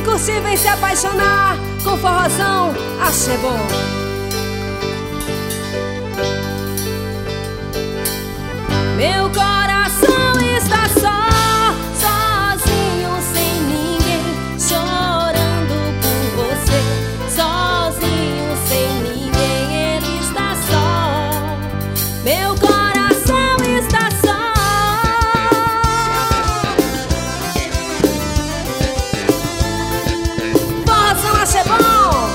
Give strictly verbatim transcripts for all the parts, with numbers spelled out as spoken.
Vem curtir, vem se apaixonar com forrozão, axé bom. Meu coração está só, sozinho, sem ninguém, chorando por você. Sozinho, sem ninguém, ele está só. Meu coração está só. Forrozão, axé bom.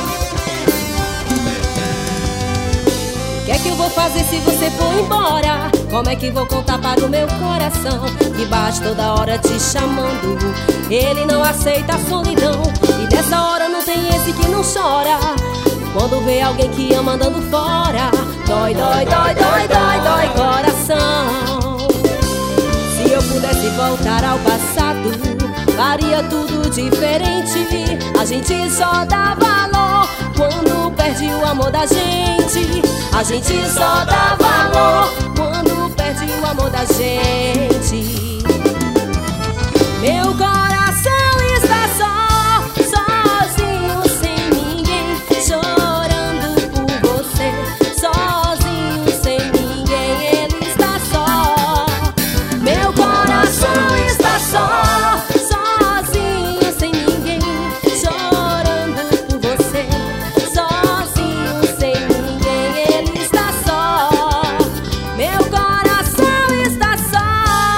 O que é que eu vou fazer se você for embora? Como é que vou contar para o meu coração que bate toda hora te chamando? Ele não aceita a solidão, e nessa hora não tem esse que não chora. Quando vê alguém que ama andando fora, dói, dói, dói, dói, dói, dói coração. Se eu pudesse voltar ao passado, faria tudo diferente. A gente só dá valor quando perde o amor da gente. A gente só dá valor quando perde o amor da gente. Meu coração está só, sozinho, sem ninguém, chorando por você. Sozinho, sem ninguém, ele está só. Meu coração está só, sozinho, sem ninguém, chorando por você. Sozinho, sem ninguém, ele está só. Meu coração está só.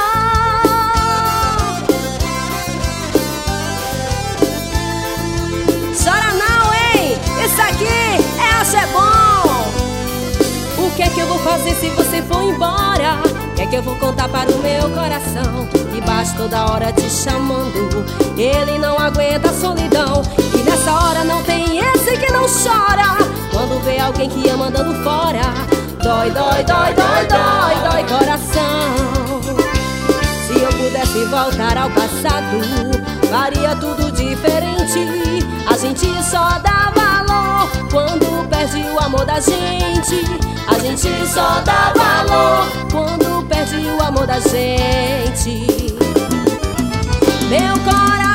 Chora não, hein? Isso aqui é axé bom. O que é que eu vou fazer se você for embora? O que é que eu vou contar para o meu coração que bate toda hora te chamando? Ele não aguenta a solidão, e nessa hora não tem esse que não chora. Quando vê alguém que ama andando fora, dói, dói, dói, dói, dói, dói coração. Se eu pudesse voltar ao passado, faria tudo diferente. A gente só dá valor quando perde o amor da gente. A gente só dá valor quando perde o amor da gente. Meu coração